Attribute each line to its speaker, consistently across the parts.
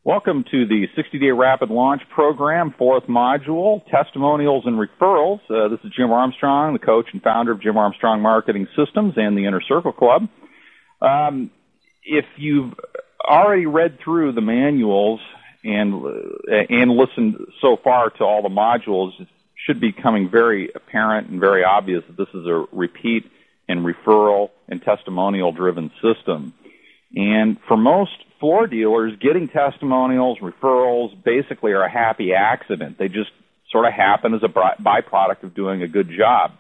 Speaker 1: Welcome to the 60-Day Rapid Launch Program, fourth module, Testimonials and Referrals. This is Jim Armstrong, the coach and founder of Jim Armstrong Marketing Systems and the Inner Circle Club. If you've already read through the manuals and listened so far to all the modules, it should be becoming very apparent and very obvious that this is a repeat and referral and testimonial-driven system. And for most floor dealers, getting testimonials, referrals, basically are a happy accident. They just sort of happen as a byproduct of doing a good job.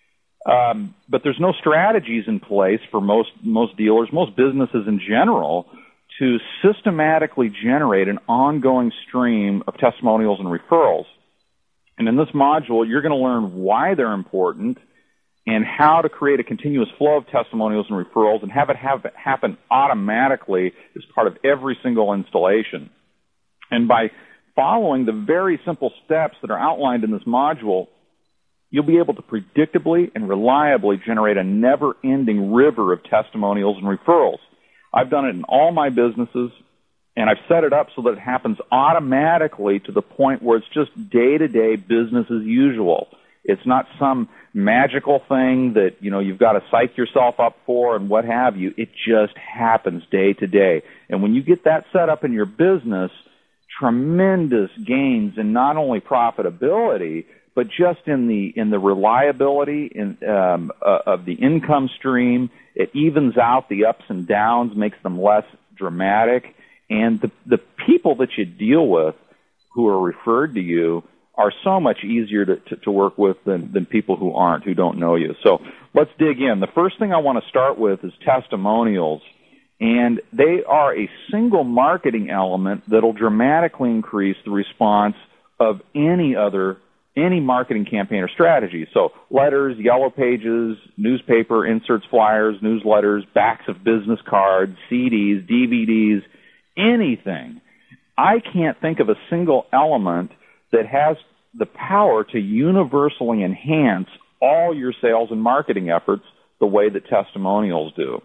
Speaker 1: But there's no strategies in place for most dealers, most businesses in general, to systematically generate an ongoing stream of testimonials and referrals. And in this module, you're going to learn why they're important and how to create a continuous flow of testimonials and referrals and have it happen automatically as part of every single installation. And by following the very simple steps that are outlined in this module, you'll be able to predictably and reliably generate a never-ending river of testimonials and referrals. I've done it in all my businesses, and I've set it up so that it happens automatically to the point where it's just day-to-day business as usual. It's not some magical thing that, you've got to psych yourself up for and what have you. It just happens day to day. And when you get that set up in your business, tremendous gains in not only profitability, but just in the reliability of the income stream. It evens out the ups and downs, makes them less dramatic. And the people that you deal with who are referred to you are so much easier to work with than people who don't know you. So let's dig in. The first thing I want to start with is testimonials. And they are a single marketing element that'll dramatically increase the response of any marketing campaign or strategy. So letters, yellow pages, newspaper, inserts, flyers, newsletters, backs of business cards, CDs, DVDs, anything. I can't think of a single element that has the power to universally enhance all your sales and marketing efforts the way that testimonials do.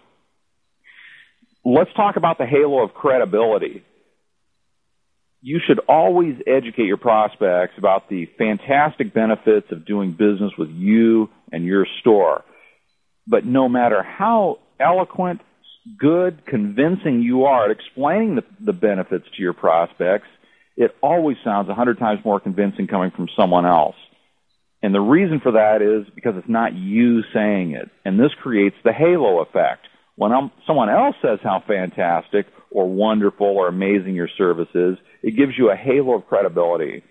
Speaker 1: Let's talk about the halo of credibility. You should always educate your prospects about the fantastic benefits of doing business with you and your store. But no matter how eloquent, good, convincing you are at explaining the benefits to your prospects, it always sounds 100 times more convincing coming from someone else. And the reason for that is because it's not you saying it. And this creates the halo effect. When someone else says how fantastic or wonderful or amazing your service is, it gives you a halo of credibility.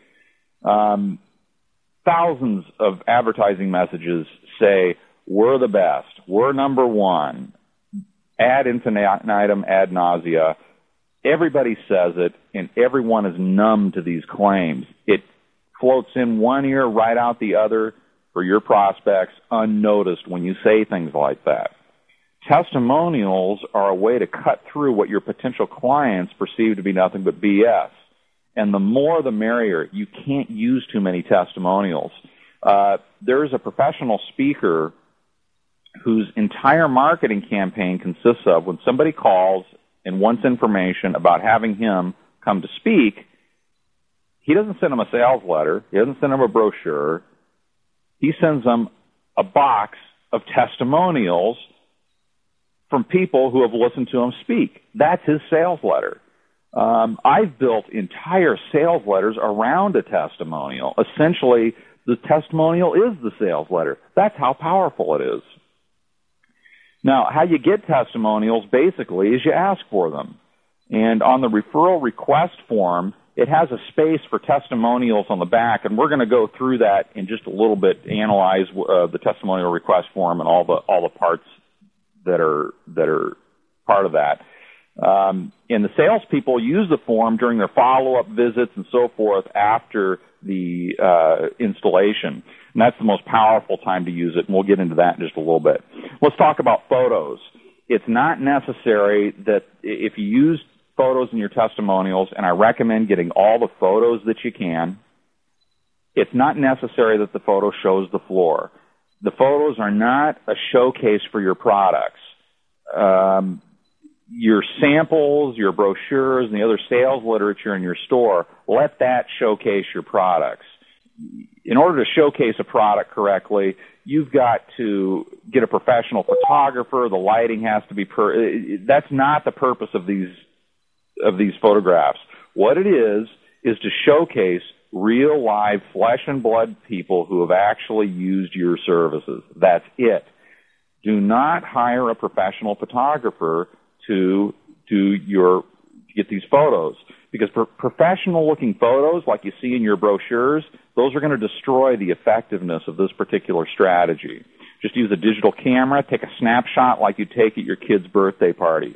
Speaker 1: Thousands of advertising messages say, we're the best, we're number one, ad infinitum, ad nausea. Everybody says it, and everyone is numb to these claims. It floats in one ear, right out the other for your prospects, unnoticed when you say things like that. Testimonials are a way to cut through what your potential clients perceive to be nothing but BS. And the more the merrier. You can't use too many testimonials. There's a professional speaker whose entire marketing campaign consists of when somebody calls and wants information about having him come to speak, he doesn't send them a sales letter. He doesn't send them a brochure. He sends them a box of testimonials from people who have listened to him speak. That's his sales letter. I've built entire sales letters around a testimonial. Essentially, the testimonial is the sales letter. That's how powerful it is. Now, how you get testimonials, basically, is you ask for them. And on the referral request form, it has a space for testimonials on the back, and we're going to go through that in just a little bit, analyze the testimonial request form and all the parts that are part of that. And the salespeople use the form during their follow-up visits and so forth after the installation. And that's the most powerful time to use it, and we'll get into that in just a little bit. Let's talk about photos. It's not necessary that if you use photos in your testimonials, and I recommend getting all the photos that you can, it's not necessary that the photo shows the floor. The photos are not a showcase for your products. your samples, your brochures, and the other sales literature in your store, let that showcase your products. In order to showcase a product correctly, you've got to get a professional photographer. The lighting has to be that's not the purpose of these photographs. What it is to showcase real live flesh and blood people who have actually used your services. That's it. Do not hire a professional photographer to get these photos, because professional looking photos like you see in your brochures, those are going to destroy the effectiveness of this particular strategy. Just use a digital camera, take a snapshot like you take at your kid's birthday party.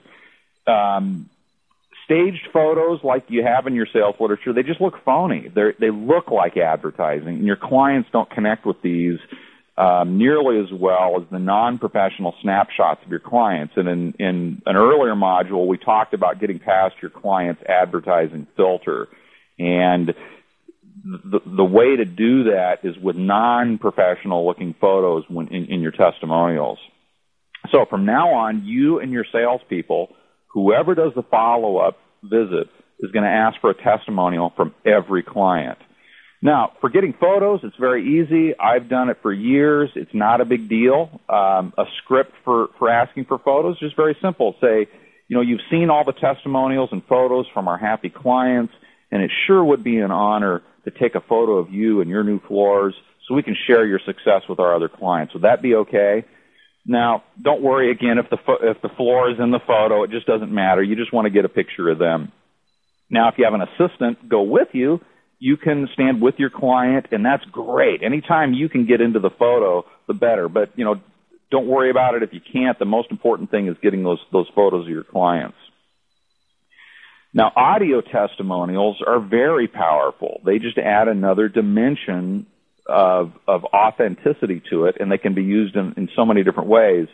Speaker 1: Staged photos like you have in your sales literature, they just look phony. They look like advertising, and your clients don't connect with these nearly as well as the non-professional snapshots of your clients. And in an earlier module, we talked about getting past your client's advertising filter. And the way to do that is with non-professional looking photos in your testimonials. So from now on, you and your salespeople, whoever does the follow-up visit, is going to ask for a testimonial from every client. Now, for getting photos, it's very easy. I've done it for years. It's not a big deal. A script for asking for photos, just very simple. Say, you've seen all the testimonials and photos from our happy clients, and it sure would be an honor to take a photo of you and your new floors so we can share your success with our other clients. Would that be okay? Now, don't worry, again, if the floor is in the photo, it just doesn't matter. You just want to get a picture of them. Now, if you have an assistant go with you, you can stand with your client, and that's great. Anytime you can get into the photo, the better. But, don't worry about it if you can't. The most important thing is getting those photos of your clients. Now, audio testimonials are very powerful. They just add another dimension of authenticity to it, and they can be used in so many different ways.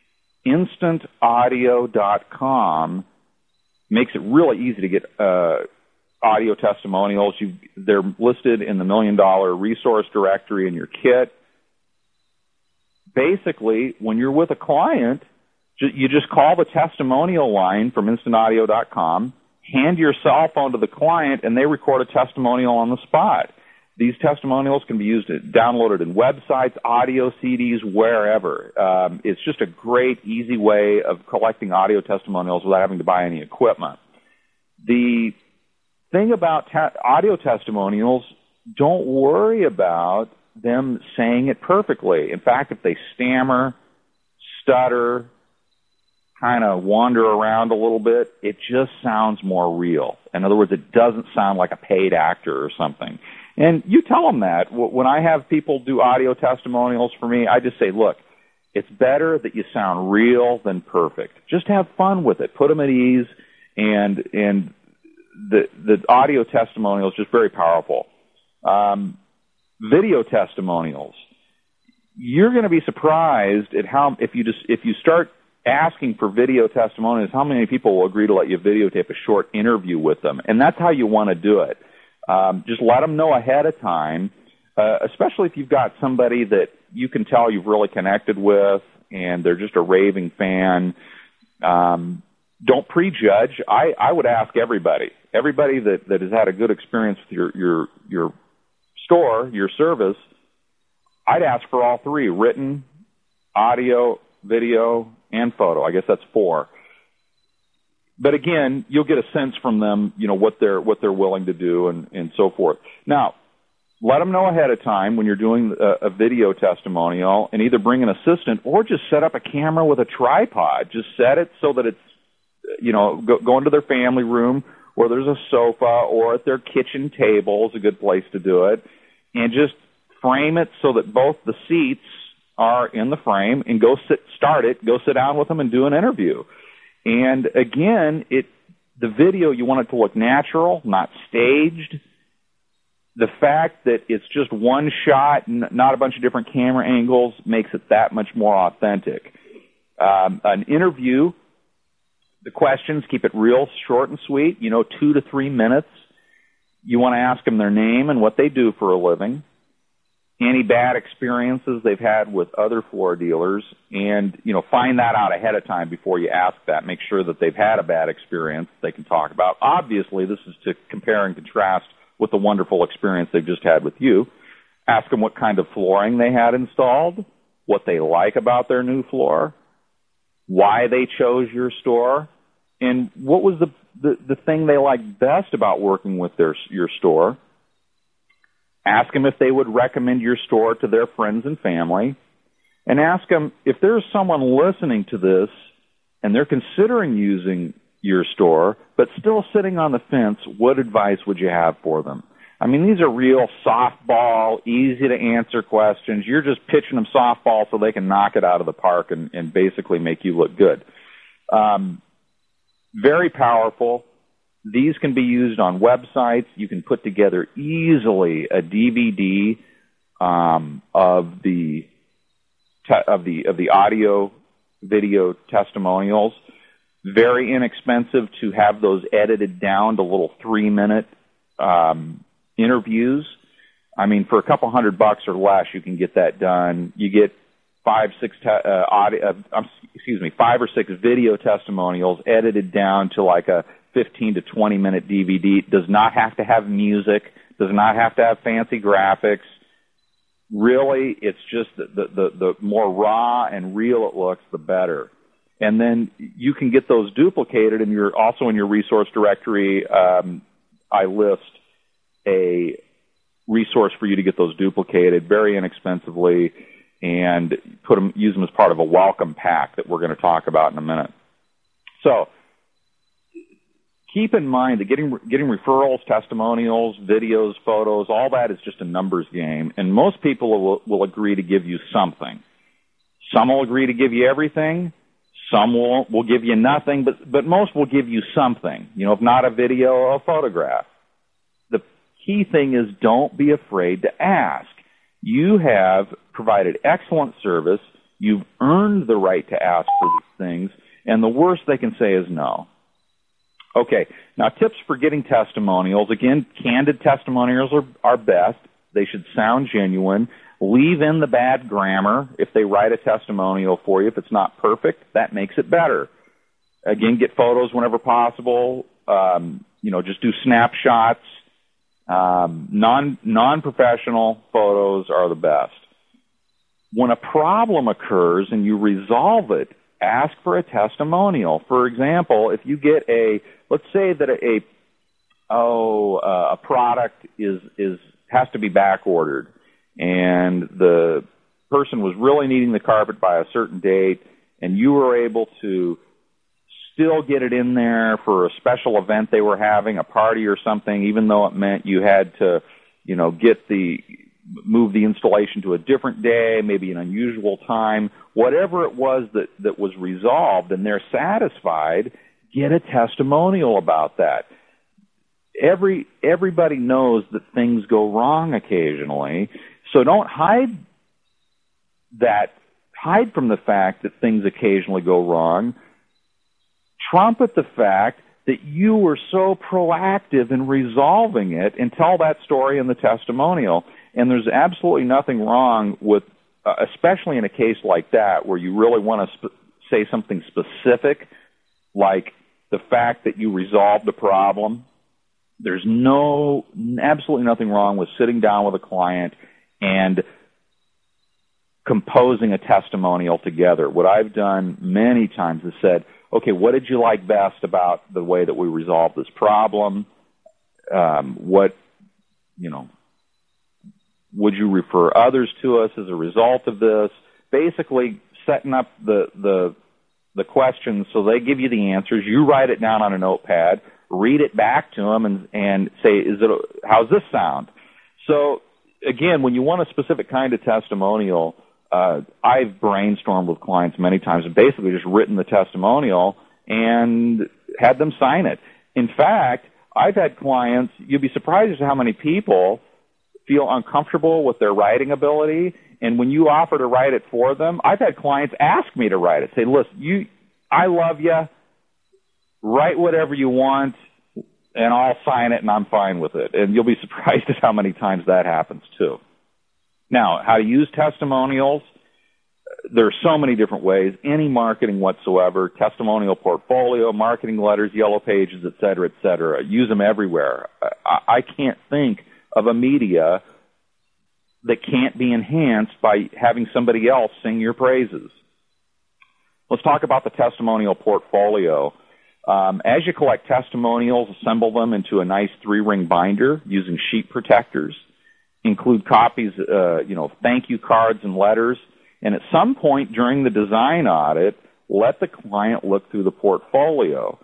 Speaker 1: InstantAudio.com makes it really easy to get audio testimonials. They're listed in the $1 Million Resource Directory in your kit. Basically, when you're with a client, you just call the testimonial line from InstantAudio.com, hand your cell phone to the client, and they record a testimonial on the spot. These testimonials can be downloaded in websites, audio CDs, wherever. It's just a great, easy way of collecting audio testimonials without having to buy any equipment. The thing about audio testimonials, don't worry about them saying it perfectly. In fact, if they stammer, stutter, kind of wander around a little bit, it just sounds more real. In other words, it doesn't sound like a paid actor or something. And you tell them that. When I have people do audio testimonials for me, I just say, look, it's better that you sound real than perfect. Just have fun with it. Put them at ease, and the audio testimonial is just very powerful. Video testimonials. You're going to be surprised at how, if you start asking for video testimonials, how many people will agree to let you videotape a short interview with them. And that's how you want to do it. Just let them know ahead of time, especially if you've got somebody that you can tell you've really connected with and they're just a raving fan. Don't prejudge. I would ask everybody that has had a good experience with your store, your service, I'd ask for all three: written, audio, video, and photo. I guess that's 4. But again, you'll get a sense from them, what they're willing to do and so forth. Now, let them know ahead of time when you're doing a video testimonial, and either bring an assistant or just set up a camera with a tripod. Just set it so that it's, go into their family room, or there's a sofa, or at their kitchen table is a good place to do it, and just frame it so that both the seats are in the frame, and go sit down with them and do an interview. And again, the video, you want it to look natural, not staged. The fact that it's just one shot, not a bunch of different camera angles, makes it that much more authentic. An interview, the questions, keep it real short and sweet, 2 to 3 minutes. You want to ask them their name and what they do for a living. any bad experiences they've had with other floor dealers, and, find that out ahead of time before you ask that. Make sure that they've had a bad experience they can talk about. Obviously, this is to compare and contrast with the wonderful experience they've just had with you. Ask them what kind of flooring they had installed, what they like about their new floor, why they chose your store, and what was the thing they liked best about working with your store. Ask them if they would recommend your store to their friends and family. And ask them if there's someone listening to this and they're considering using your store but still sitting on the fence, what advice would you have for them? I mean, these are real softball, easy-to-answer questions. You're just pitching them softball so they can knock it out of the park and basically make you look good. Very powerful. These can be used on websites. You can put together easily a DVD of the audio, video testimonials. Very inexpensive to have those edited down to little 3-minute interviews. I mean, for a couple $100 or less, you can get that done. You get 5 or 6 video testimonials edited down to like a 15 to 20 minute DVD. It does not have to have music, does not have to have fancy graphics. Really, it's just the more raw and real it looks, the better. And then you can get those duplicated, and you're also in your resource directory. I list a resource for you to get those duplicated very inexpensively, and use them as part of a welcome pack that we're going to talk about in a minute. So keep in mind that getting referrals, testimonials, videos, photos, all that is just a numbers game, and most people will agree to give you something. Some will agree to give you everything. Some will give you nothing, but most will give you something. If not a video, a photograph. The key thing is don't be afraid to ask. You have provided excellent service. You've earned the right to ask for these things, and the worst they can say is no. Okay, now tips for getting testimonials. Again, candid testimonials are best. They should sound genuine. Leave in the bad grammar if they write a testimonial for you. If it's not perfect, that makes it better. Again, get photos whenever possible. Just do snapshots. Non-professional photos are the best. When a problem occurs and you resolve it, ask for a testimonial. For example, if you get let's say that a product has to be back ordered, and the person was really needing the carpet by a certain date, and you were able to still get it in there for a special event they were having, a party or something, even though it meant you had to, move the installation to a different day, maybe an unusual time, whatever it was that was resolved, and they're satisfied, get a testimonial about that. Everybody knows that things go wrong occasionally, so don't hide from the fact that things occasionally go wrong. Trumpet the fact that you were so proactive in resolving it, and tell that story in the testimonial. And there's absolutely nothing wrong with, especially in a case like that where you really want to say something specific, like the fact that you resolved the problem. There's absolutely nothing wrong with sitting down with a client and composing a testimonial together. What I've done many times is said, okay, what did you like best about the way that we resolved this problem? Would you refer others to us as a result of this? Basically, setting up the questions so they give you the answers. You write it down on a notepad, read it back to them, and say, how's this sound? So, again, when you want a specific kind of testimonial, I've brainstormed with clients many times and basically just written the testimonial and had them sign it. In fact, I've had clients, you'd be surprised as to how many people feel uncomfortable with their writing ability, and when you offer to write it for them, I've had clients ask me to write it. Say, listen, I love you. Write whatever you want, and I'll sign it, and I'm fine with it. And you'll be surprised at how many times that happens, too. Now, how to use testimonials, there are so many different ways. Any marketing whatsoever, testimonial portfolio, marketing letters, yellow pages, et cetera, et cetera. Use them everywhere. I can't think of a media that can't be enhanced by having somebody else sing your praises. Let's talk about the testimonial portfolio. As you collect testimonials, assemble them into a nice 3-ring binder using sheet protectors. Include copies, thank you cards and letters. And at some point during the design audit, let the client look through the portfolio.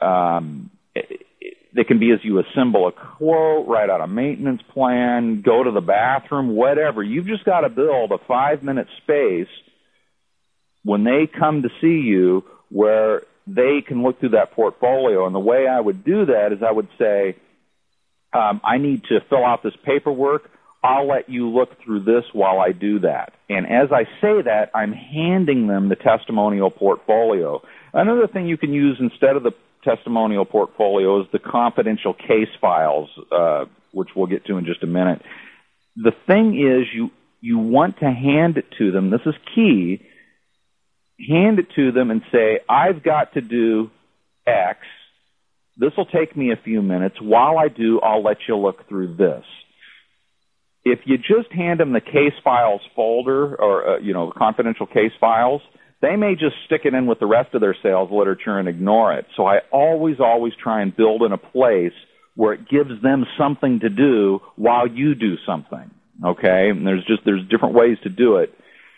Speaker 1: They can be as you assemble a quote, write out a maintenance plan, go to the bathroom, whatever. You've just got to build a 5-minute space when they come to see you where they can look through that portfolio. And the way I would do that is I would say, I need to fill out this paperwork. I'll let you look through this while I do that. And as I say that, I'm handing them the testimonial portfolio. Another thing you can use instead of the testimonial portfolio is the confidential case files, which we'll get to in just a minute. The thing is, you want to hand it to them. This is key. Hand it to them and say, I've got to do X. This will take me a few minutes. While I do, I'll let you look through this. If you just hand them the case files folder or, confidential case files, they may just stick it in with the rest of their sales literature and ignore it. So I always try and build in a place where it gives them something to do while you do something. Okay? And there's different ways to do it.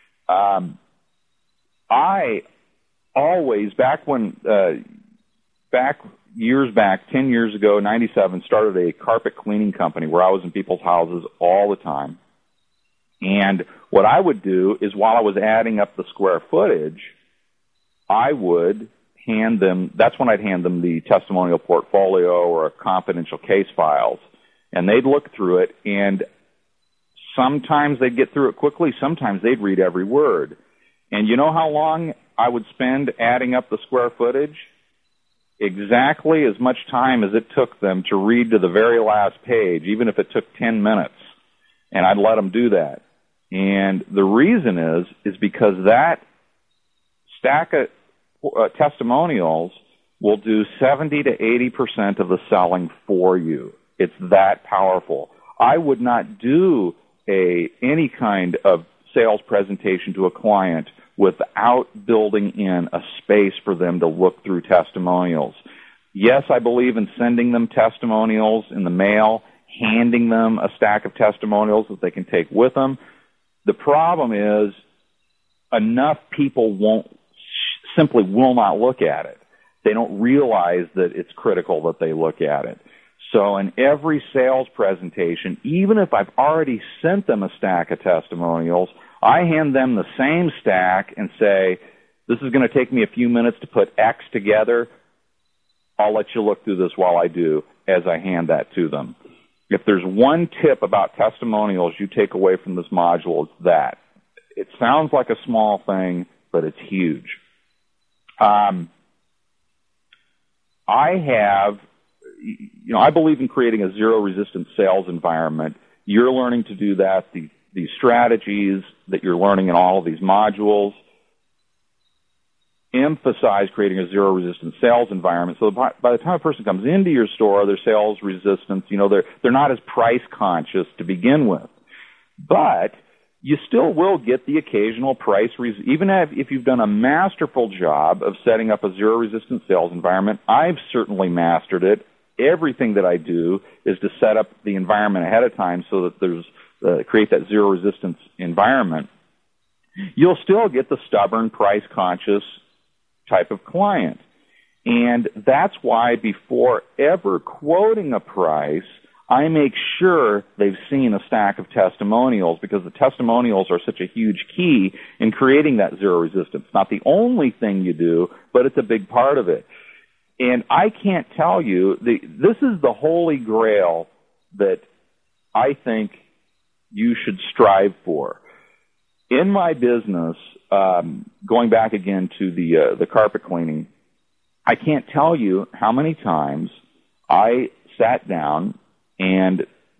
Speaker 1: I always, years back, 10 years ago, 97, started a carpet cleaning company where I was in people's houses all the time. And what I would do is while I was adding up the square footage, I would hand them, that's when I'd hand them the testimonial portfolio or confidential case files. And they'd look through it, and sometimes they'd get through it quickly, sometimes they'd read every word. And you know how long I would spend adding up the square footage? Exactly as much time as it took them to read to the very last page, even if it took 10 minutes. And I'd let them do that. And the reason is because that stack of testimonials will do 70 to 80% of the selling for you. It's that powerful. I would not do any kind of sales presentation to a client without building in a space for them to look through testimonials. Yes, I believe in sending them testimonials in the mail, handing them a stack of testimonials that they can take with them. The problem is enough people simply will not look at it. They don't realize that it's critical that they look at it. So in every sales presentation, even if I've already sent them a stack of testimonials, I hand them the same stack and say, this is going to take me a few minutes to put X together. I'll let you look through this while I do as I hand that to them. If there's one tip about testimonials you take away from this module, it's that. It sounds like a small thing, but it's huge. I believe in creating a zero-resistance sales environment. You're learning to do that. The strategies that you're learning in all of these modules emphasize creating a zero-resistance sales environment. So by the time a person comes into your store, their sales resistance, they're not as price conscious to begin with. But you still will get the occasional price, even if you've done a masterful job of setting up a zero-resistance sales environment. I've certainly mastered it. Everything that I do is to set up the environment ahead of time so that there's create that zero-resistance environment. You'll still get the stubborn, price-conscious type of client. And that's why before ever quoting a price, I make sure they've seen a stack of testimonials, because the testimonials are such a huge key in creating that zero resistance. Not the only thing you do, but it's a big part of it. And I can't tell you, this is the holy grail that I think you should strive for. In my business, going back again to the carpet cleaning, I can't tell you how many times I sat down and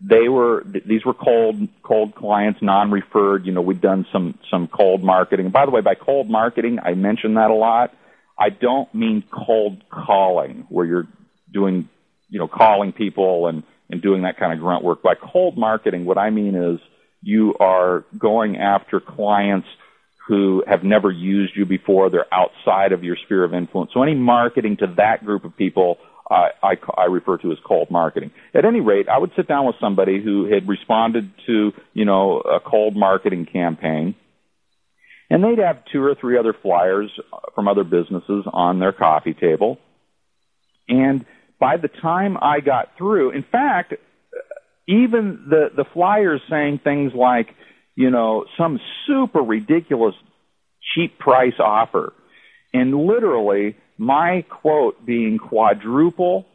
Speaker 1: these were cold clients, non-referred. We'd done some cold marketing. By the way, by cold marketing, I mention that a lot. I don't mean cold calling, where you're doing, calling people and doing that kind of grunt work. By cold marketing, what I mean is you are going after clients who have never used you before. They're outside of your sphere of influence. So any marketing to that group of people, I refer to as cold marketing. At any rate, I would sit down with somebody who had responded to, a cold marketing campaign, and they'd have 2 or 3 other flyers from other businesses on their coffee table. And by the time I got through, in fact, even the flyers saying things like, some super ridiculous cheap price offer, and literally my quote being quadruple,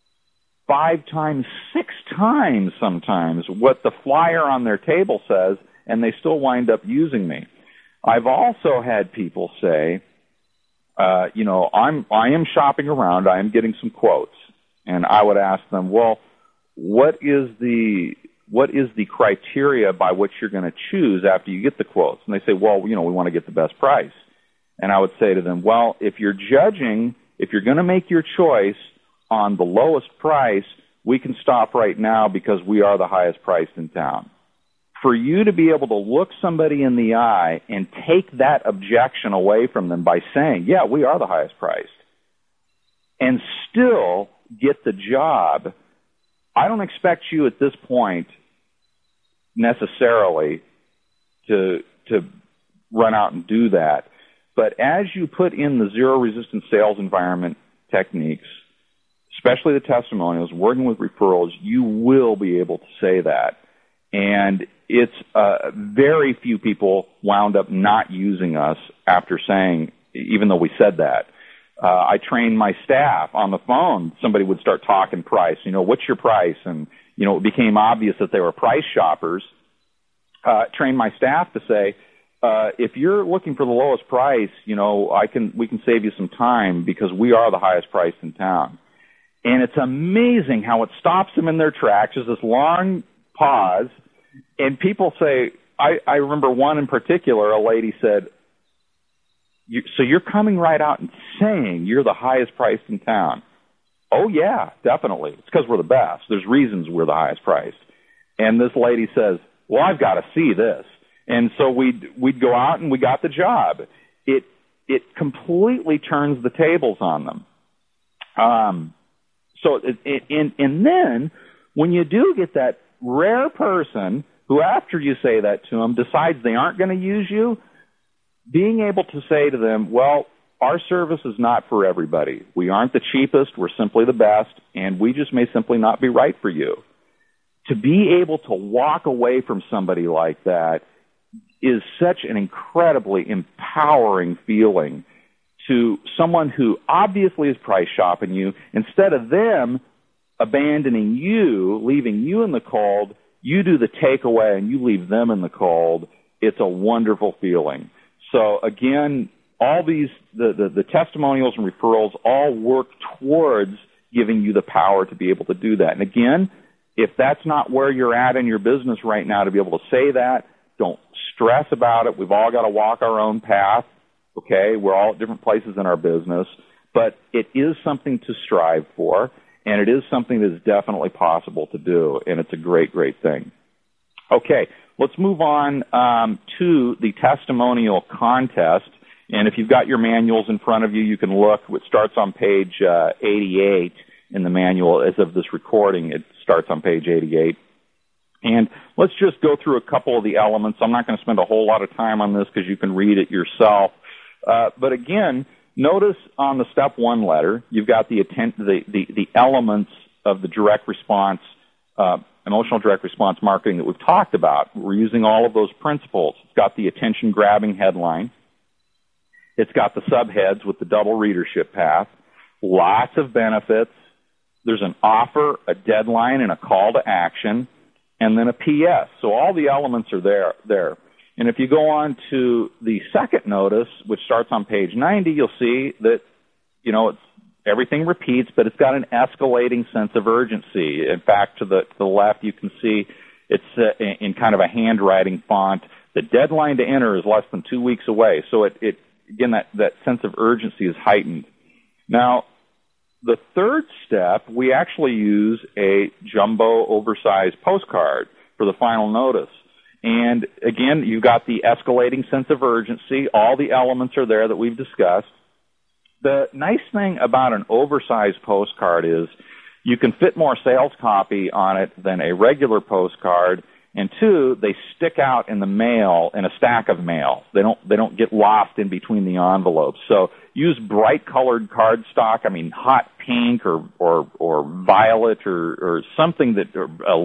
Speaker 1: 5 times, 6 times sometimes what the flyer on their table says, and they still wind up using me. I've also had people say, I am shopping around, I am getting some quotes, and I would ask them, well, what is the criteria by which you're going to choose after you get the quotes? And they say, well, we want to get the best price. And I would say to them, well, if you're going to make your choice on the lowest price, we can stop right now because we are the highest priced in town. For you to be able to look somebody in the eye and take that objection away from them by saying, yeah, we are the highest priced, and still get the job, I don't expect you at this point necessarily to run out and do that. But as you put in the zero resistance sales environment techniques, especially the testimonials, working with referrals, you will be able to say that. And it's very few people wound up not using us after saying, even though we said that. I trained my staff on the phone. Somebody would start talking price. What's your price? And, it became obvious that they were price shoppers. Trained my staff to say, if you're looking for the lowest price, we can save you some time because we are the highest price in town. And it's amazing how it stops them in their tracks. There's this long pause, and people say, I remember one in particular, a lady said, so you're coming right out and saying you're the highest priced in town? Oh, yeah, definitely. It's because we're the best. There's reasons we're the highest priced. And this lady says, well, I've got to see this. And so we'd go out and we got the job. It completely turns the tables on them. And then when you do get that rare person who, after you say that to them, decides they aren't going to use you, being able to say to them, well, our service is not for everybody. We aren't the cheapest. We're simply the best, and we just may simply not be right for you. To be able to walk away from somebody like that is such an incredibly empowering feeling to someone who obviously is price shopping you. Instead of them abandoning you, leaving you in the cold, you do the takeaway and you leave them in the cold. It's a wonderful feeling. So again, all these, the testimonials and referrals all work towards giving you the power to be able to do that. And again, if that's not where you're at in your business right now to be able to say that, don't stress about it. We've all got to walk our own path, okay? We're all at different places in our business, but it is something to strive for, and it is something that is definitely possible to do, and it's a great, great thing. Okay, let's move on to the testimonial contest. And if you've got your manuals in front of you, you can look. It starts on page 88 in the manual. As of this recording, it starts on page 88. And let's just go through a couple of the elements. I'm not going to spend a whole lot of time on this because you can read it yourself. But again, notice on the step one letter, you've got the elements of the direct response, emotional direct response marketing that we've talked about. We're using all of those principles. It's got the attention-grabbing headline. It's got the subheads with the double readership path, lots of benefits. There's an offer, a deadline, and a call to action, and then a PS. So all the elements are there. And if you go on to the second notice, which starts on page 90, you'll see that, everything repeats, but it's got an escalating sense of urgency. In fact, to the left, you can see it's in kind of a handwriting font. The deadline to enter is less than 2 weeks away. So it again, that sense of urgency is heightened. Now, the third step, we actually use a jumbo oversized postcard for the final notice. And again, you've got the escalating sense of urgency. All the elements are there that we've discussed. The nice thing about an oversized postcard is you can fit more sales copy on it than a regular postcard. And two, they stick out in the mail in a stack of mail. They don't get lost in between the envelopes. So use bright colored cardstock. I mean, hot pink or violet or something that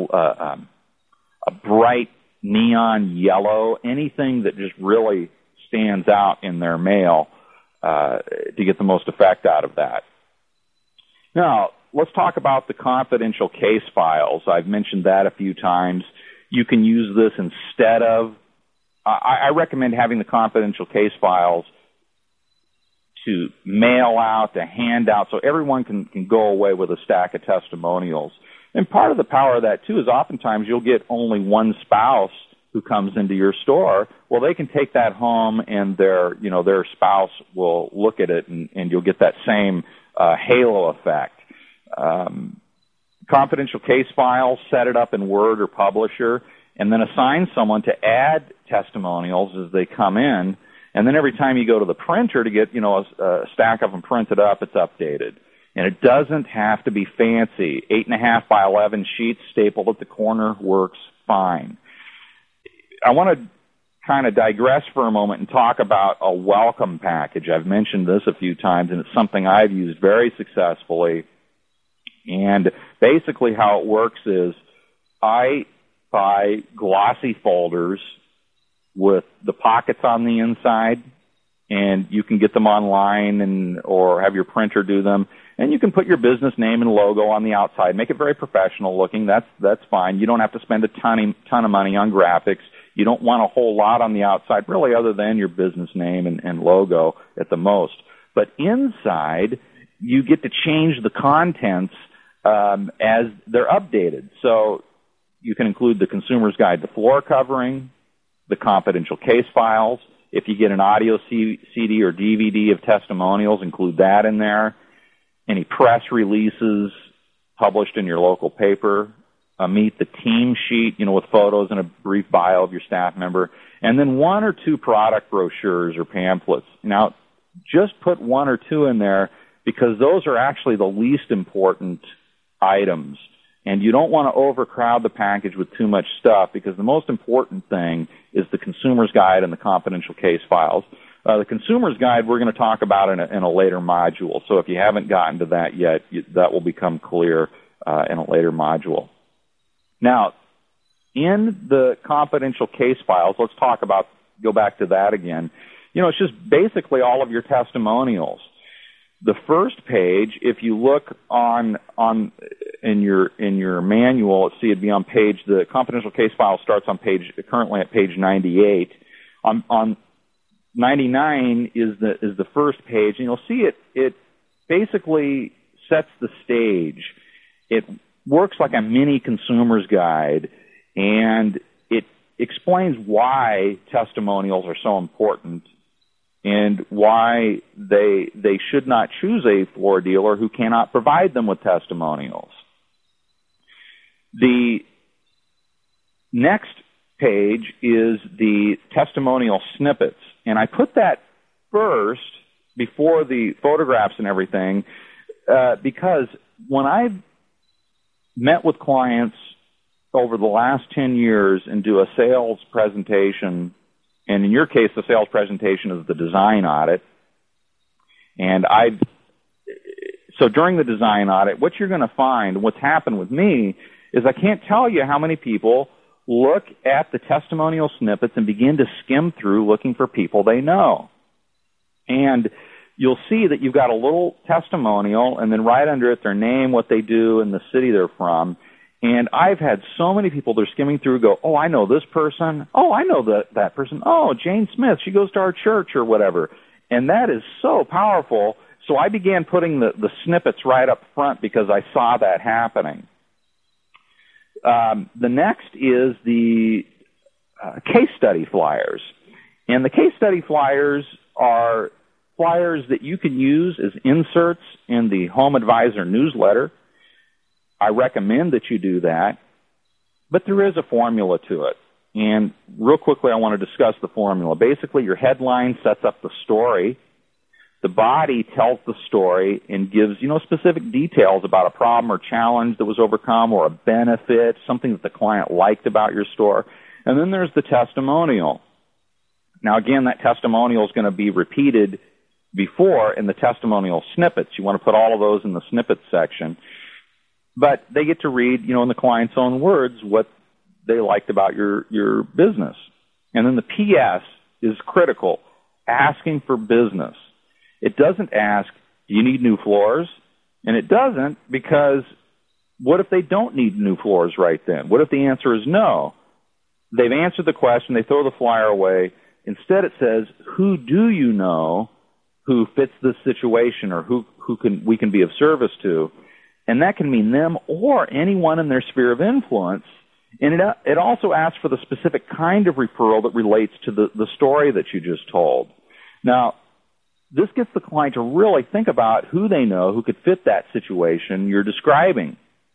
Speaker 1: a bright neon yellow. Anything that just really stands out in their mail to get the most effect out of that. Now, let's talk about the confidential case files. I've mentioned that a few times. You can use this instead of, I recommend having the confidential case files to mail out, to hand out, so everyone can go away with a stack of testimonials. And part of the power of that, too, is oftentimes you'll get only one spouse who comes into your store. Well, they can take that home and their spouse will look at it and you'll get that same halo effect. Confidential case files, set it up in Word or Publisher, and then assign someone to add testimonials as they come in. And then every time you go to the printer to get, a stack of them printed up, it's updated. And it doesn't have to be fancy. 8.5 by 11 sheets stapled at the corner works fine. I want to kind of digress for a moment and talk about a welcome package. I've mentioned this a few times, and it's something I've used very successfully. And basically how it works is I buy glossy folders with the pockets on the inside, and you can get them online or have your printer do them. And you can put your business name and logo on the outside. Make it very professional looking. That's fine. You don't have to spend a ton of money on graphics. You don't want a whole lot on the outside, really, other than your business name and logo at the most. But inside, you get to change the contents as they're updated. So you can include the consumer's guide to floor covering, the confidential case files. If you get an audio CD or DVD of testimonials, include that in there. Any press releases published in your local paper. Meet the team sheet, with photos and a brief bio of your staff member. And then 1 or 2 product brochures or pamphlets. Now, just put 1 or 2 in there because those are actually the least important items. And you don't want to overcrowd the package with too much stuff because the most important thing is the consumer's guide and the confidential case files. The consumer's guide we're going to talk about in a later module. So if you haven't gotten to that yet, that will become clear in a later module. Now, in the confidential case files, let's go back to that again. It's just basically all of your testimonials. The first page, if you look in your manual, let's see, it'd be on the confidential case file starts currently at page 98. On 99 is the first page, and you'll see it basically sets the stage. It works like a mini consumer's guide, and it explains why testimonials are so important and why they should not choose a floor dealer who cannot provide them with testimonials. The next page is the testimonial snippets, and I put that first before the photographs and everything because when I've met with clients over the last 10 years and do a sales presentation, and in your case, the sales presentation is the design audit. And so during the design audit, what you're going to find, what's happened with me, is I can't tell you how many people look at the testimonial snippets and begin to skim through looking for people they know. And you'll see that you've got a little testimonial, and then right under it, their name, what they do, and the city they're from. And I've had so many people they're skimming through go, oh, I know this person. Oh, I know that person. Oh, Jane Smith, she goes to our church or whatever. And that is so powerful So I began putting the snippets right up front because I saw that happening. The next is the case study flyers. And the case study flyers are flyers that you can use as inserts in the Home Advisor newsletter. I recommend that you do that, but there is a formula to it. And real quickly, I want to discuss the formula. Basically, your headline sets up the story. The body tells the story and gives, specific details about a problem or challenge that was overcome or a benefit, something that the client liked about your store. And then there's the testimonial. Now, again, that testimonial is going to be repeated before in the testimonial snippets. You want to put all of those in the snippets section. But they get to read, in the client's own words, what they liked about your business. And then the PS is critical, asking for business. It doesn't ask, do you need new floors? And it doesn't, because what if they don't need new floors right then? What if the answer is no? They've answered the question, they throw the flyer away. Instead it says, who do you know who fits this situation or who we can be of service to? And that can mean them or anyone in their sphere of influence. And it also asks for the specific kind of referral that relates to the story that you just told. Now, this gets the client to really think about who they know who could fit that situation you're describing.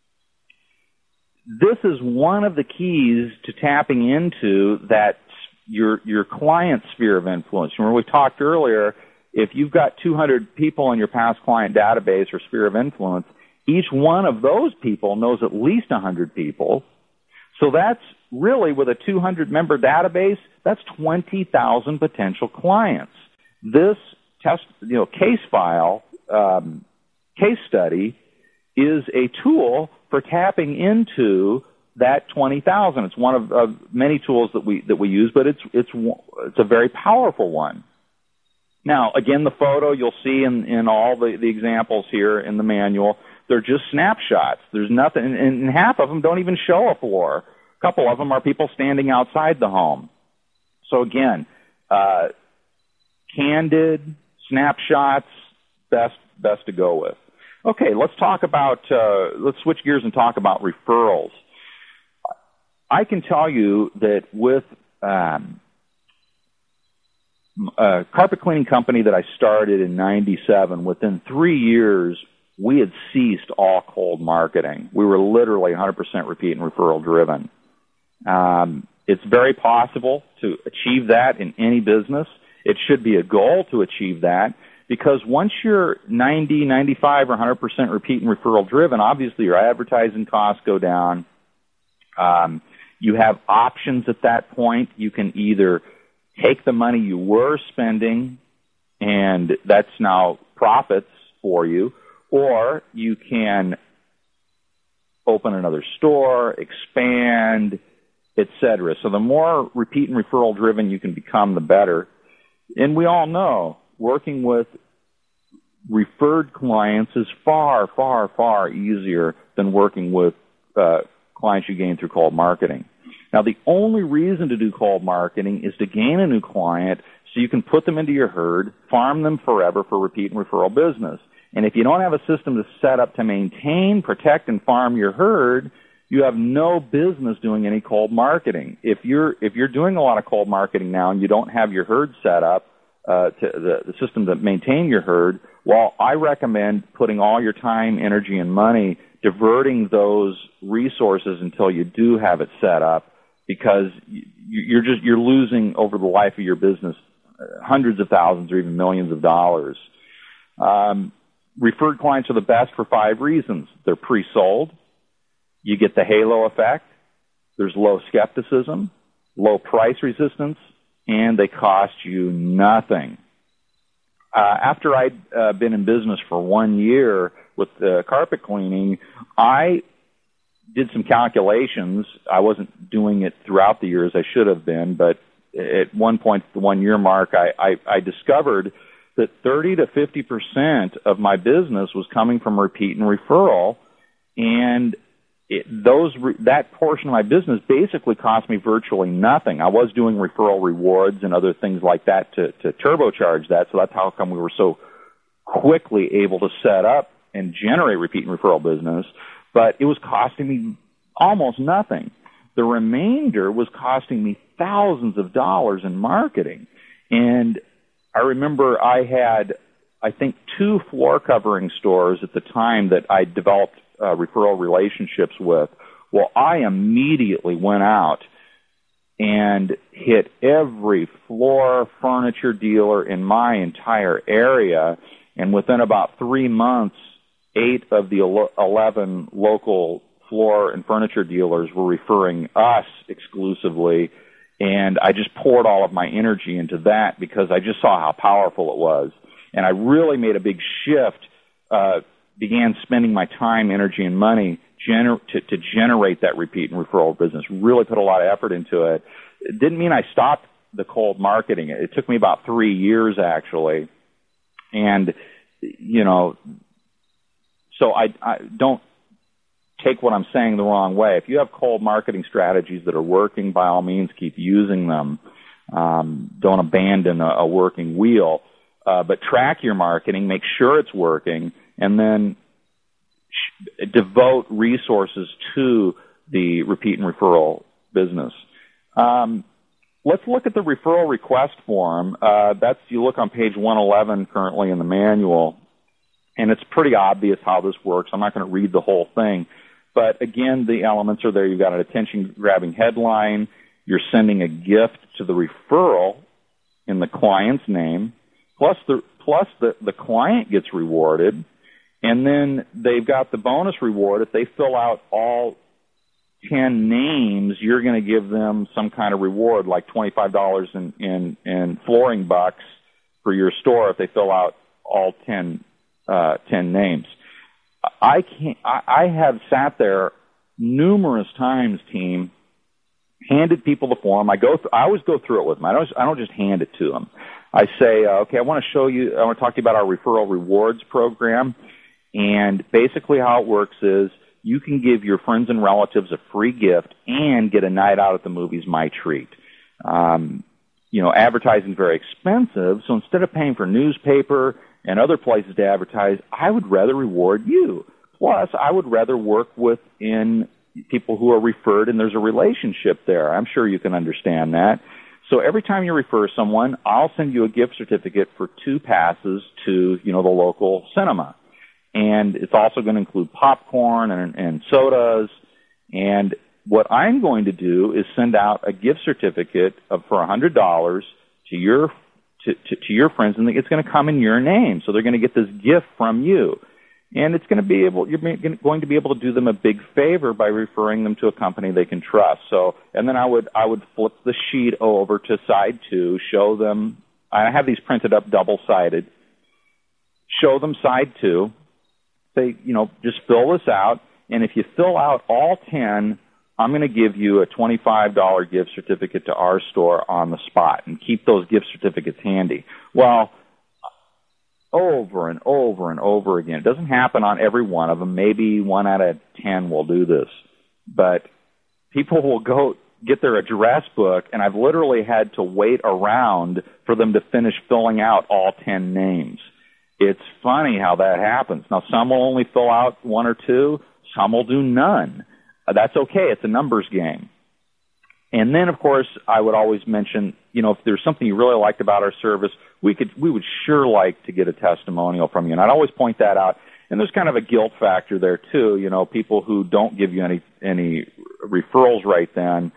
Speaker 1: This is one of the keys to tapping into that your client's sphere of influence. Remember, we talked earlier, if you've got 200 people in your past client database or sphere of influence, each one of those people knows at least 100 people. So that's really, with a 200-member database, that's 20,000 potential clients. This case file, case study is a tool for tapping into that 20,000. It's one of many tools that we use, but it's a very powerful one. Now, again, the photo you'll see in all the examples here in the manual, they're just snapshots. There's nothing, and half of them don't even show a floor. A couple of them are people standing outside the home. So again, candid snapshots, best to go with. Okay, let's switch gears and talk about referrals. I can tell you that with a carpet cleaning company that I started in 97, within 3 years, we had ceased all cold marketing. We were literally 100% repeat and referral driven. It's very possible to achieve that in any business. It should be a goal to achieve that, because once you're 90, 95, or 100% repeat and referral driven, obviously your advertising costs go down. You have options at that point. You can either take the money you were spending, and that's now profits for you, or you can open another store, expand, etc. So the more repeat and referral driven you can become, the better. And we all know working with referred clients is far, far, far easier than working with clients you gain through cold marketing. Now, the only reason to do cold marketing is to gain a new client so you can put them into your herd, farm them forever for repeat and referral business. And if you don't have a system to set up to maintain, protect, and farm your herd, you have no business doing any cold marketing. If you're doing a lot of cold marketing now and you don't have your herd set up, the system to maintain your herd, well, I recommend putting all your time, energy, and money diverting those resources until you do have it set up, because you're losing over the life of your business hundreds of thousands or even millions of dollars. Referred clients are the best for 5 reasons. They're pre-sold. You get the halo effect. There's low skepticism, low price resistance, and they cost you nothing. After I'd been in business for 1 year with carpet cleaning, I did some calculations. I wasn't doing it throughout the year as I should have been, but at one point, the 1 year mark, I discovered that 30 to 50% of my business was coming from repeat and referral, and that portion of my business basically cost me virtually nothing. I was doing referral rewards and other things like that to turbocharge that, so that's how come we were so quickly able to set up and generate repeat and referral business, but it was costing me almost nothing. The remainder was costing me thousands of dollars in marketing. And I remember I had, I think, 2 floor covering stores at the time that I developed referral relationships with. Well, I immediately went out and hit every floor furniture dealer in my entire area, and within about 3 months, 8 of the 11 local floor and furniture dealers were referring us exclusively, and I just poured all of my energy into that because I just saw how powerful it was. And I really made a big shift, began spending my time, energy, and money to generate that repeat and referral business. Really put a lot of effort into it. It didn't mean I stopped the cold marketing. It took me about 3 years, actually. And, you know, so I don't take what I'm saying the wrong way. If you have cold marketing strategies that are working, by all means, keep using them. Don't abandon a working wheel. But track your marketing, make sure it's working, and then devote resources to the repeat and referral business. Let's look at the referral request form. You look on page 111 currently in the manual, and it's pretty obvious how this works. I'm not going to read the whole thing. But again, the elements are there. You've got an attention-grabbing headline. You're sending a gift to the referral in the client's name. Plus the client gets rewarded, and then they've got the bonus reward. If they fill out all 10 names, you're going to give them some kind of reward, like $25 in flooring bucks for your store if they fill out all 10 names. I have sat there numerous times, team, handed people the form. I always go through it with them. I don't just hand it to them. I say, okay, I want to talk to you about our referral rewards program. And basically how it works is you can give your friends and relatives a free gift and get a night out at the movies, my treat. Advertising is very expensive, so instead of paying for newspaper and other places to advertise, I would rather reward you. Plus, I would rather work in people who are referred, and there's a relationship there. I'm sure you can understand that. So every time you refer someone, I'll send you a gift certificate for 2 passes to, the local cinema. And it's also going to include popcorn and sodas. And what I'm going to do is send out a gift certificate for $100 to your friends, and it's going to come in your name. So they're going to get this gift from you. And you're going to be able to do them a big favor by referring them to a company they can trust. So, and then I would flip the sheet over to side 2, show them. I have these printed up double-sided. Show them side 2. Say, just fill this out. And if you fill out all 10, I'm going to give you a $25 gift certificate to our store on the spot, and keep those gift certificates handy. Well, over and over and over again. It doesn't happen on every one of them. Maybe 1 out of 10 will do this. But people will go get their address book, and I've literally had to wait around for them to finish filling out all 10 names. It's funny how that happens. Now, some will only fill out 1 or 2. Some will do none. That's okay. It's a numbers game. And then, of course, I would always mention, if there's something you really liked about our service, we would sure like to get a testimonial from you. And I'd always point that out. And there's kind of a guilt factor there, too. People who don't give you any referrals right then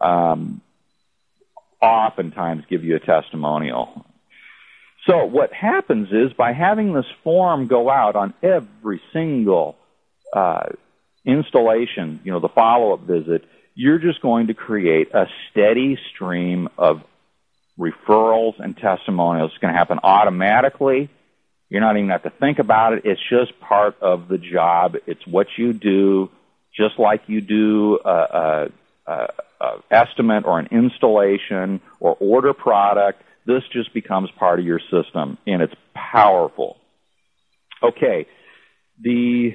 Speaker 1: oftentimes give you a testimonial. So what happens is, by having this form go out on every single installation, the follow-up visit, you're just going to create a steady stream of referrals and testimonials. It's going to happen automatically. You're not even going to have to think about it. It's just part of the job. It's what you do, just like you do a estimate or an installation or order product. This just becomes part of your system, and it's powerful. Okay, the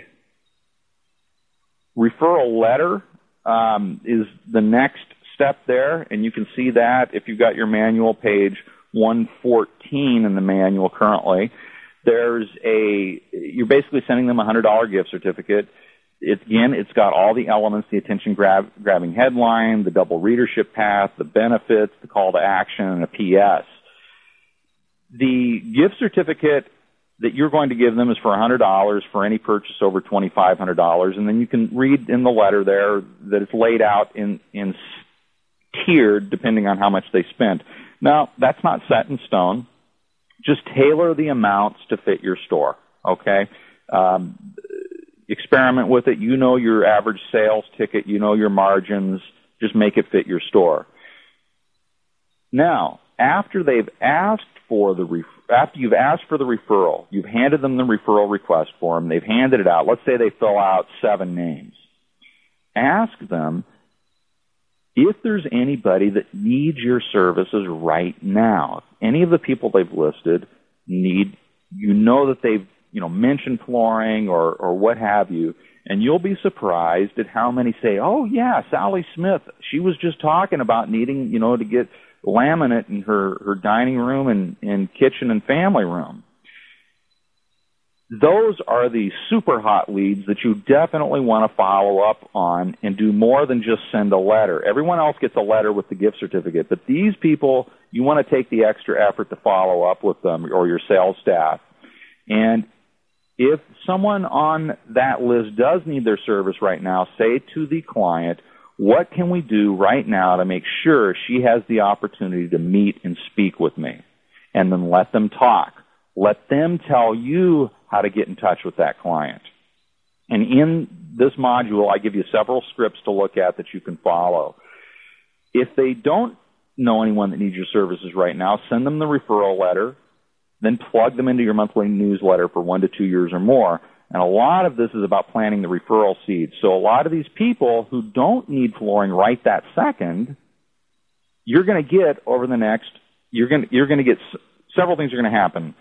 Speaker 1: referral letter is the next step there, and you can see that if you've got your manual, page 114 in the manual currently. You're basically sending them a $100 gift certificate. It's got all the elements, the attention-grabbing headline, the double readership path, the benefits, the call to action, and a PS. The gift certificate that you're going to give them is for $100 for any purchase over $2,500, and then you can read in the letter there that it's laid out in tiered depending on how much they spent. Now, that's not set in stone. Just tailor the amounts to fit your store, okay? Experiment with it. You know your average sales ticket. You know your margins. Just make it fit your store. Now, after you've asked for the referral, you've handed them the referral request form, they've handed it out. Let's say they fill out 7 names. Ask them if there's anybody that needs your services right now. If any of the people they've listed that they've, mentioned flooring or what have you, and you'll be surprised at how many say, oh yeah, Sally Smith, she was just talking about needing, to get laminate in her dining room and kitchen and family room. Those are the super hot leads that you definitely want to follow up on and do more than just send a letter. Everyone else gets a letter with the gift certificate, but these people, you want to take the extra effort to follow up with them or your sales staff. And if someone on that list does need their service right now, say to the client, what can we do right now to make sure she has the opportunity to meet and speak with me? And then let them talk. Let them tell you how to get in touch with that client. And in this module, I give you several scripts to look at that you can follow. If they don't know anyone that needs your services right now, send them the referral letter, then plug them into your monthly newsletter for 1 to 2 years or more. And a lot of this is about planting the referral seeds. So a lot of these people who don't need flooring right that second, you're going to get over the next, you're going to get several things are going to happen.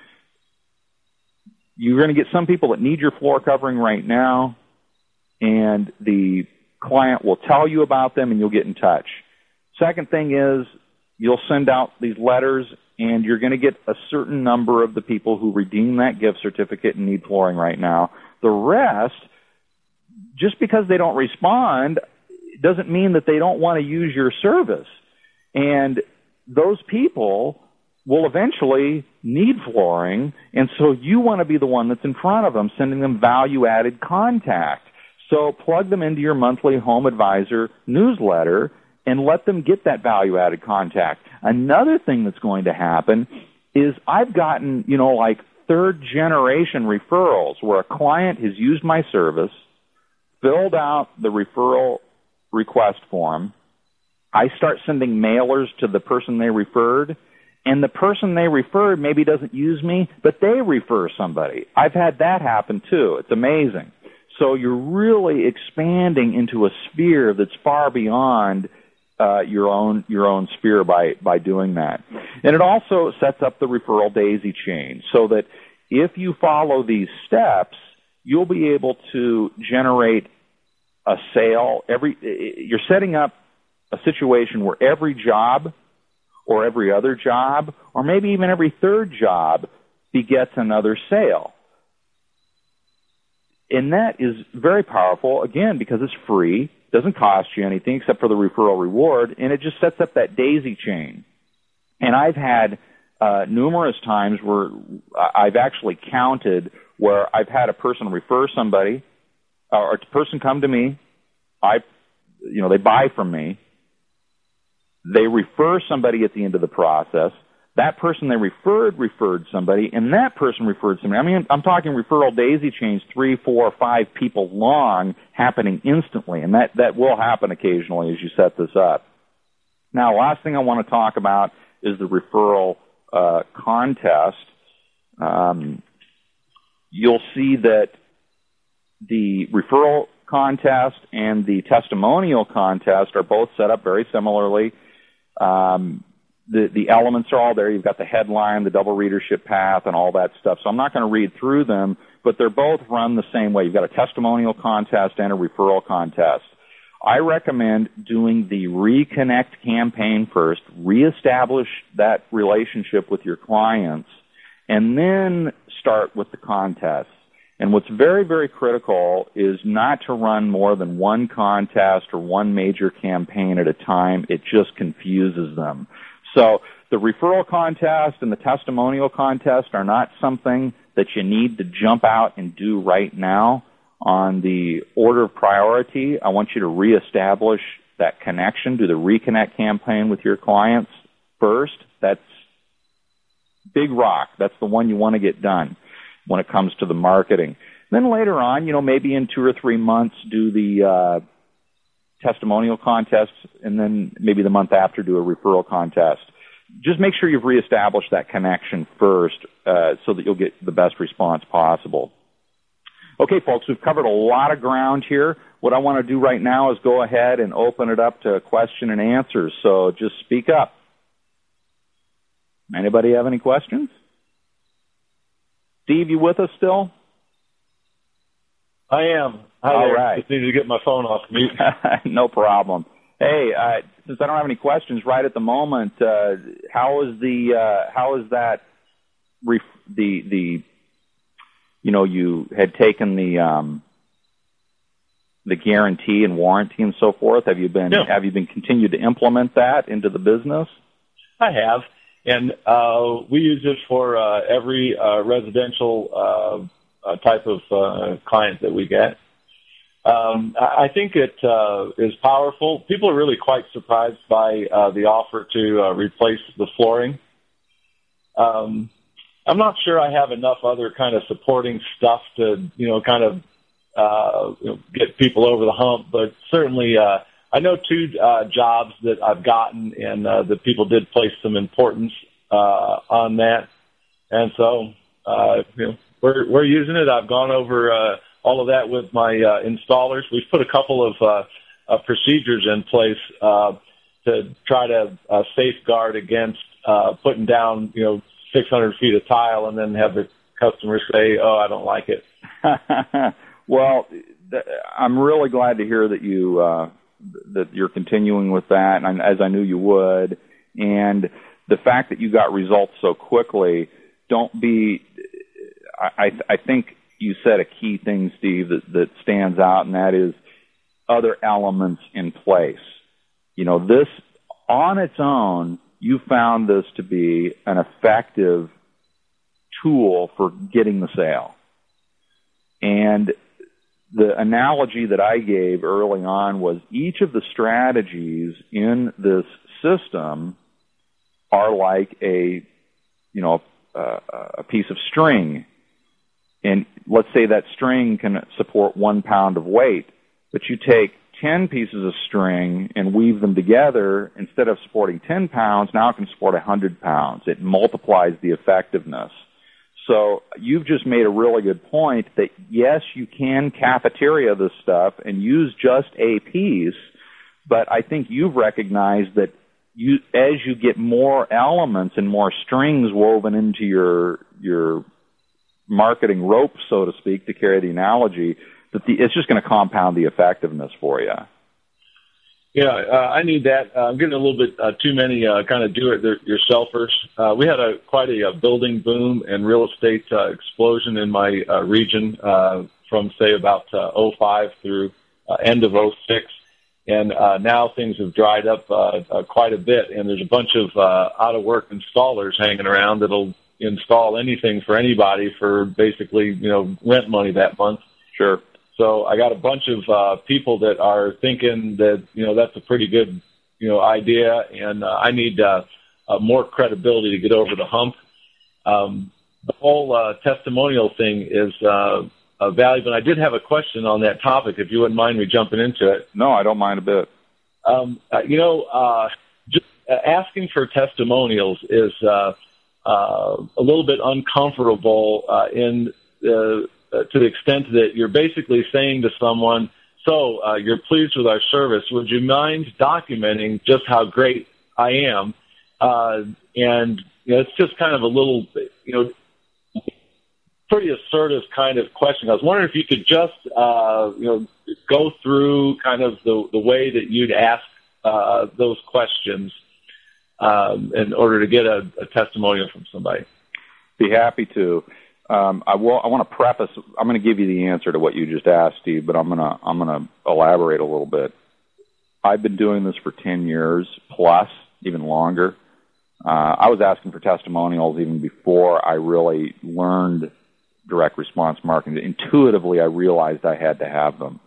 Speaker 1: You're going to get some people that need your floor covering right now, and the client will tell you about them and you'll get in touch. Second thing is you'll send out these letters and you're going to get a certain number of the people who redeem that gift certificate and need flooring right now. The rest, just because they don't respond, doesn't mean that they don't want to use your service. And those people will eventually need flooring, and so you want to be the one that's in front of them, sending them value-added contact. So plug them into your monthly Home Advisor newsletter and let them get that value-added contact. Another thing that's going to happen is I've gotten, third-generation referrals where a client has used my service, filled out the referral request form. I start sending mailers to the person they referred, and the person they referred maybe doesn't use me, but they refer somebody. I've had that happen too. It's amazing. So you're really expanding into a sphere that's far beyond your own sphere by doing that. And it also sets up the referral daisy chain so that if you follow these steps, you'll be able to generate a sale. You're setting up a situation where every job or every other job or maybe even every third job begets another sale. And that is very powerful, again, because it's free, doesn't cost you anything except for the referral reward, and it just sets up that daisy chain. And I've had numerous times where I've actually counted where I've had a person refer somebody, or a person come to me, they buy from me, they refer somebody at the end of the process. That person they referred somebody, and that person referred somebody. I mean, I'm talking referral daisy chains, 3, 4, 5 people long, happening instantly, and that will happen occasionally as you set this up. Now, last thing I want to talk about is the referral contest. You'll see that the referral contest and the testimonial contest are both set up very similarly. The elements are all there. You've got the headline, the double readership path, and all that stuff. So I'm not going to read through them, but they're both run the same way. You've got a testimonial contest and a referral contest. I recommend doing the Reconnect campaign first, reestablish that relationship with your clients, and then start with the contests. And what's very, very critical is not to run more than one contest or one major campaign at a time. It just confuses them. So the referral contest and the testimonial contest are not something that you need to jump out and do right now. On the order of priority, I want you to reestablish that connection, do the reconnect campaign with your clients first. That's big rock. That's the one you want to get done when it comes to the marketing. Then later on, maybe in 2 or 3 months, do the testimonial contest, and then maybe the month after do a referral contest. Just make sure you've reestablished that connection first so that you'll get the best response possible. Okay, folks, we've covered a lot of ground here. What I want to do right now is go ahead and open it up to question and answers, so just speak up. Anybody have any questions? Steve, you with us still?
Speaker 2: I am. Hi
Speaker 1: All
Speaker 2: there.
Speaker 1: right.
Speaker 2: Just needed to get my phone off mute.
Speaker 1: No problem. Hey, since I don't have any questions right at the moment, how is that? You had taken the guarantee and warranty and so forth. Have you been continued to implement that into the business?
Speaker 2: I have, and we use it for every residential type of client that we get. I think it is powerful. People are really quite surprised by the offer to replace the flooring. I'm not sure I have enough other kind of supporting stuff to, get people over the hump, but certainly I know 2 jobs that I've gotten, and the people did place some importance on that, and so we're using it. I've gone over all of that with my installers. We've put a couple of procedures in place to try to safeguard against putting down 600 feet of tile and then have the customer say, "Oh, I don't like it."
Speaker 1: Well, I'm really glad to hear that you're continuing with that, and as I knew you would. And the fact that you got results so quickly, don't be. I think you said a key thing, Steve, that stands out, and that is other elements in place. This on its own, you found this to be an effective tool for getting the sale. And the analogy that I gave early on was each of the strategies in this system are like a piece of string. And let's say that string can support 1 pound of weight, but you take 10 pieces of string and weave them together. Instead of supporting 10 pounds, now it can support 100 pounds. It multiplies the effectiveness. So you've just made a really good point that, yes, you can cafeteria this stuff and use just a piece, but I think you've recognized that as you get more elements and more strings woven into your marketing rope, so to speak, to carry the analogy, that it's just going to compound the effectiveness for you.
Speaker 2: Yeah, I need that. I'm getting a little bit too many kind of do-it-yourselfers. We had quite a building boom and real estate explosion in my region from, say, about 05 through end of 06. And now things have dried up quite a bit, and there's a bunch of out-of-work installers hanging around that'll install anything for anybody for basically, rent money that month.
Speaker 1: Sure.
Speaker 2: So I got a bunch of people that are thinking that, that's a pretty good, idea, and I need more credibility to get over the hump. The whole testimonial thing is valuable. And I did have a question on that topic, if you wouldn't mind me jumping into it.
Speaker 1: No, I don't mind a bit.
Speaker 2: Just asking for testimonials is a little bit uncomfortable to the extent that you're basically saying to someone, so you're pleased with our service. Would you mind documenting just how great I am? And it's just kind of a little, pretty assertive kind of question. I was wondering if you could just, go through kind of the way that you'd ask those questions in order to get a testimonial from somebody.
Speaker 1: Be happy to. I want to preface. I'm going to give you the answer to what you just asked, Steve, but I'm going to elaborate a little bit. I've been doing this for 10 years plus, even longer. I was asking for testimonials even before I really learned direct response marketing. Intuitively, I realized I had to have them.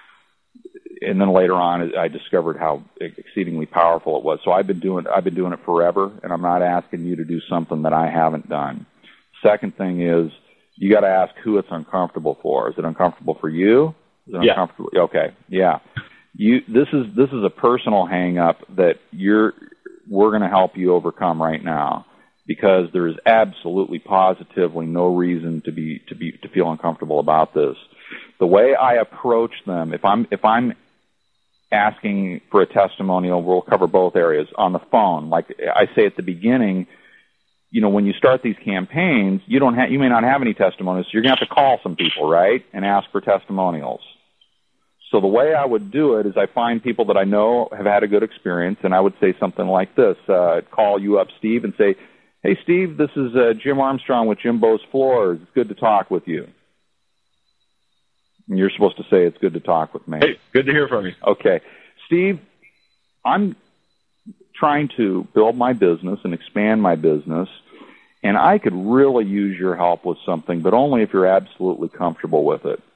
Speaker 1: And then later on, I discovered how exceedingly powerful it was. So I've been doing it forever, and I'm not asking you to do something that I haven't done. Second thing is, you got to ask who it's uncomfortable for. Is it uncomfortable for you? Is it uncomfortable? Okay, yeah. This is a personal hang up that we're going to help you overcome right now, because there is absolutely positively no reason to feel uncomfortable about this. The way I approach them, if I'm asking for a testimonial, we'll cover both areas on the phone. Like I say at the beginning, when you start these campaigns, you may not have any testimonials, so you're going to have to call some people, right, and ask for testimonials. So the way I would do it is I find people that I know have had a good experience, and I would say something like this. I'd call you up, Steve, and say, "Hey, Steve, this is Jim Armstrong with Jimbo's Floors. It's good to talk with you." And you're supposed to say, "It's good to talk with me."
Speaker 2: Hey, good to hear from you.
Speaker 1: Okay. Steve, I'm trying to build my business and expand my business, and I could really use your help with something, but only if you're absolutely comfortable with it.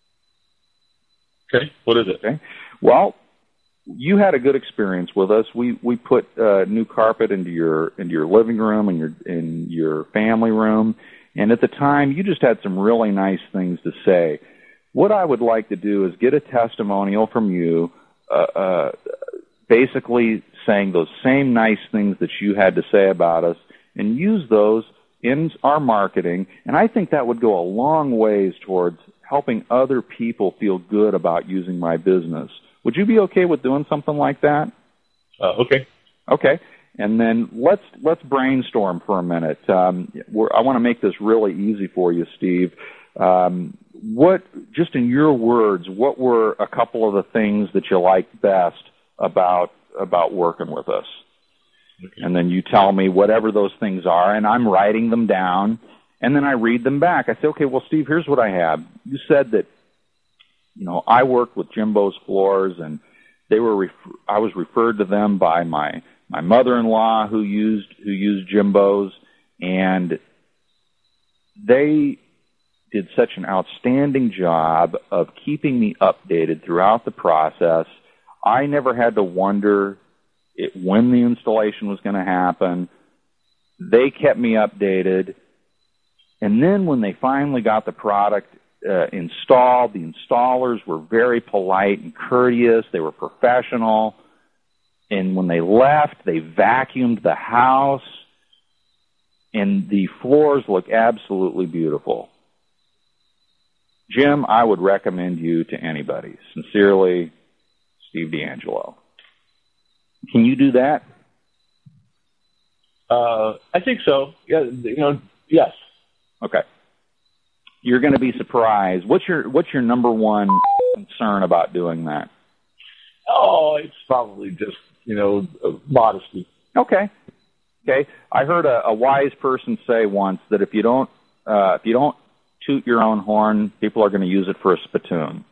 Speaker 2: Okay. What is it?
Speaker 1: Okay. Well, you had a good experience with us. We put new carpet into your living room and in your family room, and at the time you just had some really nice things to say. What I would like to do is get a testimonial from you, basically saying those same nice things that you had to say about us, and use those in our marketing. And I think that would go a long ways towards helping other people feel good about using my business. Would you be okay with doing something like that?
Speaker 2: Okay.
Speaker 1: Okay. And then let's brainstorm for a minute. I want to make this really easy for you, Steve. Just in your words, what were a couple of the things that you liked best about working with us? Okay. And then you tell me whatever those things are, and I'm writing them down, and then I read them back. I say, okay, well, Steve, here's what I have. You said that, I worked with Jimbo's Floors, and I was referred to them by my mother-in-law who used Jimbo's, and they did such an outstanding job of keeping me updated throughout the process. I never had to wonder when the installation was going to happen. They kept me updated. And then when they finally got the product installed, the installers were very polite and courteous. They were professional. And when they left, they vacuumed the house. And the floors look absolutely beautiful. Jim, I would recommend you to anybody. Sincerely, Steve D'Angelo. Can you do that?
Speaker 2: I think so. Yeah, yes.
Speaker 1: Okay. You're going to be surprised. What's your number one concern about doing that?
Speaker 2: Oh, it's probably just, modesty.
Speaker 1: Okay. I heard a wise person say once that if you don't toot your own horn, people are going to use it for a spittoon.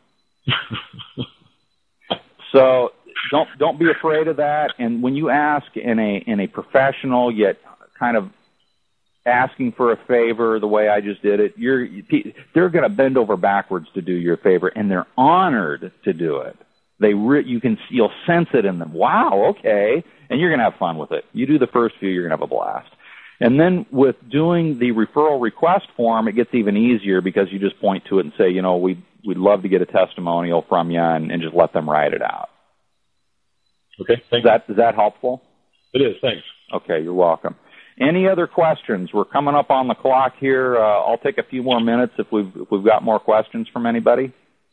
Speaker 1: So don't be afraid of that. And when you ask in a professional yet kind of asking for a favor the way I just did it, they're going to bend over backwards to do your favor, and they're honored to do it. You'll sense it in them. Wow, okay, and you're going to have fun with it. You do the first few, you're going to have a blast. And then with doing the referral request form, it gets even easier because you just point to it and say, we'd love to get a testimonial from you, and just let them write it out.
Speaker 2: Okay, thanks.
Speaker 1: Is that helpful?
Speaker 2: It is, thanks.
Speaker 1: Okay, you're welcome. Any other questions? We're coming up on the clock here. I'll take a few more minutes if we've got more questions from anybody.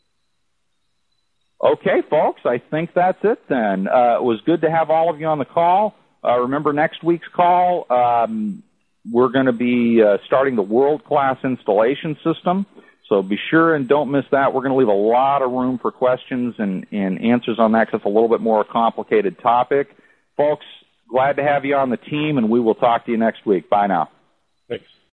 Speaker 1: Okay, folks, I think that's it then. It was good to have all of you on the call. Remember next week's call, we're going to be starting the world-class installation system. So be sure and don't miss that. We're going to leave a lot of room for questions and answers on that because it's a little bit more complicated topic. Folks, glad to have you on the team, and we will talk to you next week. Bye now.